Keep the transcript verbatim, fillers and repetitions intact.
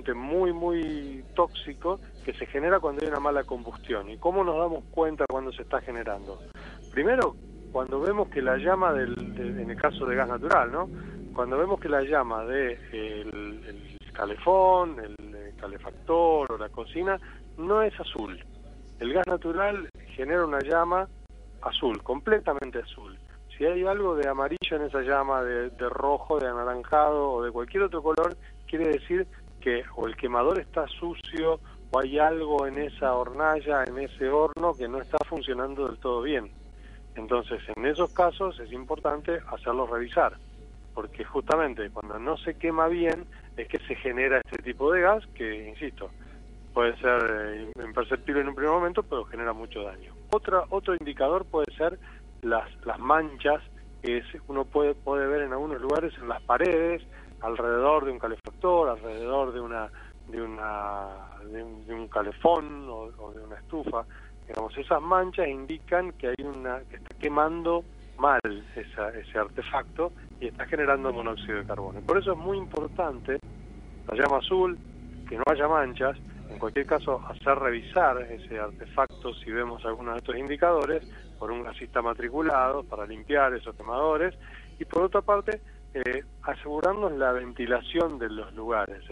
combustible muy, muy tóxico que se genera cuando hay una mala combustión. ¿Y cómo nos damos cuenta cuando se está generando? Primero, cuando vemos que la llama, del, de, en el caso de gas natural, ¿no? Cuando vemos que la llama de el, el calefón, el, el calefactor o la cocina no es azul. El gas natural genera una llama azul, completamente azul. Si hay algo de amarillo en esa llama, de, de rojo, de anaranjado o de cualquier otro color, quiere decir que o el quemador está sucio o hay algo en esa hornalla, en ese horno que no está funcionando del todo bien. Entonces, en esos casos es importante hacerlo revisar, porque justamente cuando no se quema bien es que se genera este tipo de gas que, insisto, puede ser eh, imperceptible en un primer momento, pero genera mucho daño. Otra, otro indicador puede ser las, las manchas que es, uno puede, puede ver en algunos lugares en las paredes, alrededor de un calefactor, alrededor de una de una de un, de un calefón o, o de una estufa. Digamos, esas manchas indican que hay una que está quemando mal esa, ese artefacto y está generando monóxido de carbono. Por eso es muy importante la llama azul, que no haya manchas. En cualquier caso, hacer revisar ese artefacto si vemos algunos de estos indicadores por un gasista matriculado para limpiar esos quemadores y por otra parte eh, asegurarnos la ventilación de los lugares.